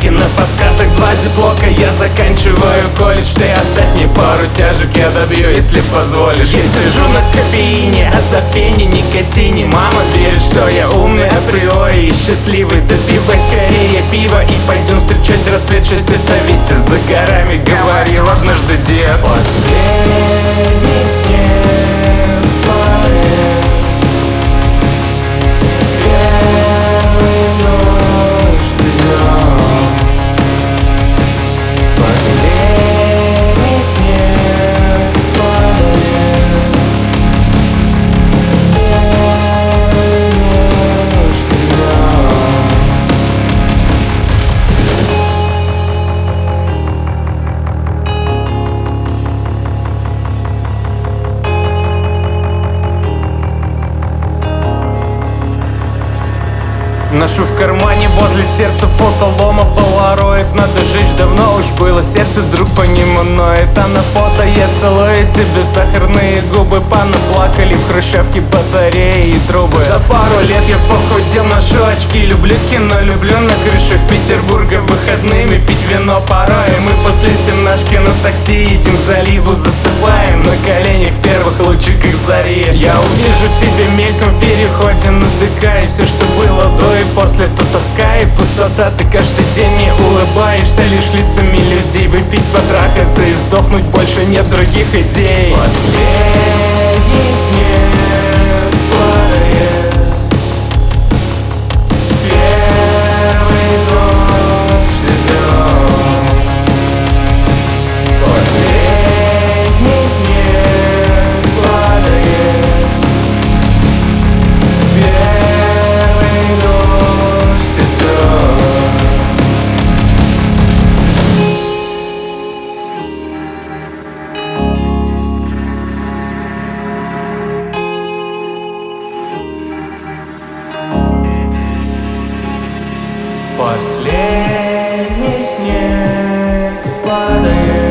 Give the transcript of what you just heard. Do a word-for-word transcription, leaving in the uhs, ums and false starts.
на подкатах, два зиблока. Я заканчиваю колледж, ты оставь мне пару тяжек, я добью, если позволишь. Я сижу на кофеине, азофене, никотине. Мама верит, что я умный априори и счастливый. Допивай скорее пиво и пойдем встречать рассвет. Шесть это Витя за горами говорил однажды дед. Последний снег падает, первый ночь ждем. Последний снег падает, первый ночь ждем. Ношу в кармане возле сердца фотолома полароид. Надо жечь, давно уж было, сердце вдруг по нему ноет. А на фото я целую тебе в сахарные губы. Понаплакали в хрущевке батареи и трубы. За пару лет я похудел, ношу очки. Люблю кино, люблю на крышах Петербурга выходными пить вино порой. Мы после семнашки на такси едем к заливу, засыпаем на коленях в первых лучиках зари. Я увижу тебя мельком в переходе на ДК, и все, что было до и после, то тоска и пустота. Ты каждый день не улыбаешься лишь лицами людей. Выпить, потрахаться и сдохнуть, больше нет других идей. Последний снег падает, первый ночь ждем. Последний снег падает, первый ночь ждем. Последний снег падает.